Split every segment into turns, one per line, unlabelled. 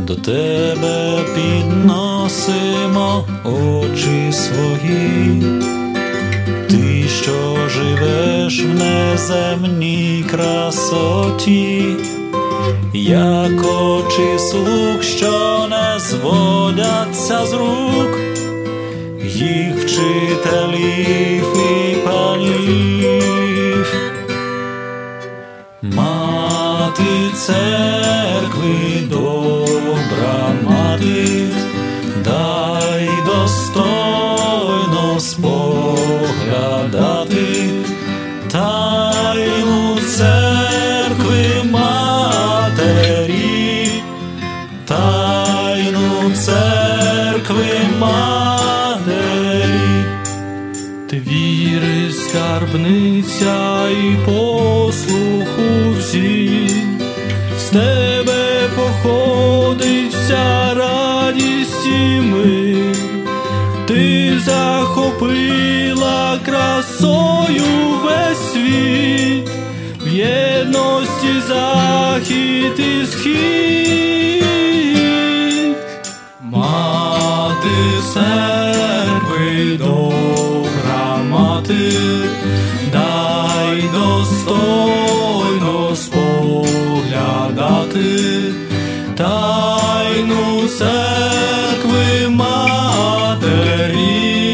до тебе підносимо очі свої. Ти, що живеш в неземній красоті, як очі слуг, що не зводяться з рук, їх вчителів і панів. Мати церкви, добра мати, дай достойно споглядати тайну церкви матері, тайну церкви матері.
Ти віри скарбниця і послуху всі, з тебе походить вся радість і мир. Ти захопила красою весь світ, в єдності захід і схід.
Мати церкви, добра мати, дай достойно споглядати тайну церкви матері,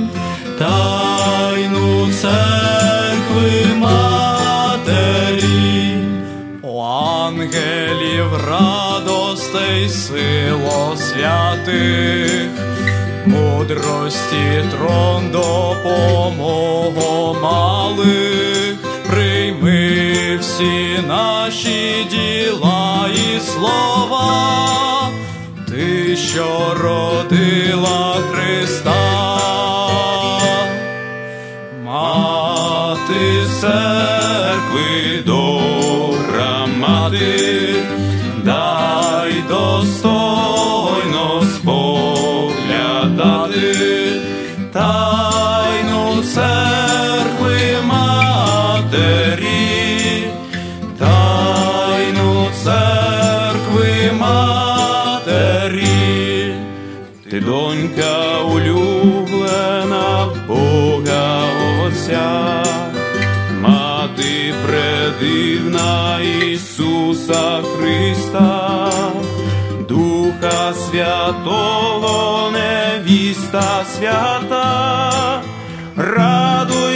тайну церкви матері.
О ангелів радостей сило святих, мудрості трон допомогу малих, прийми всі наші діла і слова, ти, що родила Христа.
Мати церкви, добра мати, дай достойно споглядати тайну церкви матері, тайну церкви матері. Ти донька улюблена Бога Отця, мати предивна Ісуса Христа, Духа Святого невіста свята, радуй